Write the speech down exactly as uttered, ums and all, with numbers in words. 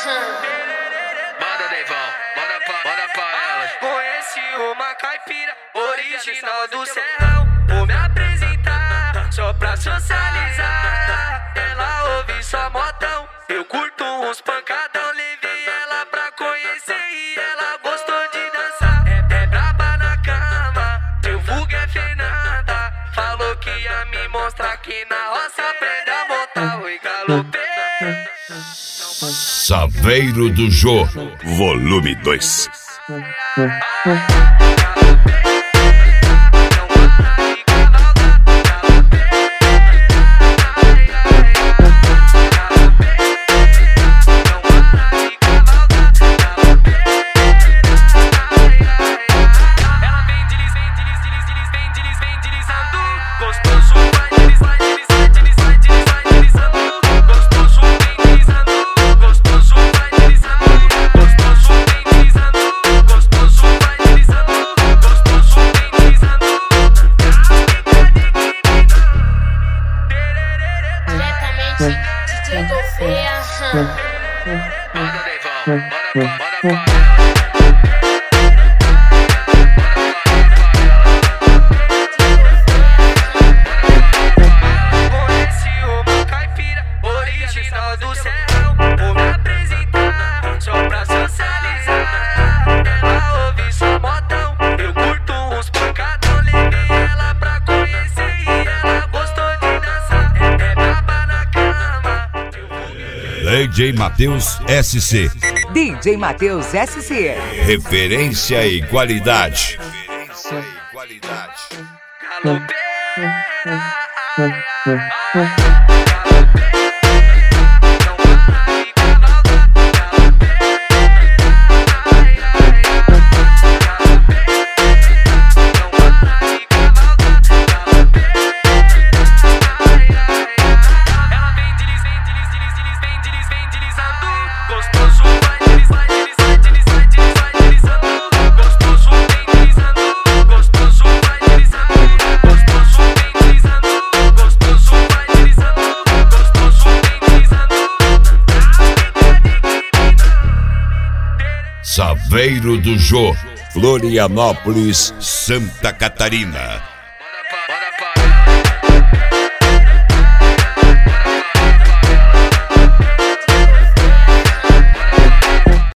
Manda, Deivão, manda pra, manda pra elas. Conheci uma caipira original do serrão. Vou me apresentar só pra socializar. Ela ouve só modão, eu curto uns pancadão. Levei ela pra conhecer e ela gostou de dançar. É, é braba na cama, seu vulgo é Fernanda. Falou que ia me mostrar que na roça aprende a montar. Oi, galopê. Saveiro do Jô, volume dois. Manda, Deivão, manda pra, manda pra elas. Conheci uma caipira original do serrão. Vou me apresentar só pra socializar. Ela ouve só modão, eu curto uns pancadão. Levei ela pra conhecer e ela gostou de dançar. É, é braba na cama. D J Matheus S C. D J Matheus S C. Referência e qualidade. Referência e qualidade. Galopê. Gostoso vai deslizar, deslizar, deslizar, deslizar, deslizando. Gostoso vem deslizando. Gostoso vai deslizando. Gostoso vem deslizando. Gostoso vai deslizando. Gostoso vem deslizando. Saveiro do Jô, Florianópolis, Santa Catarina.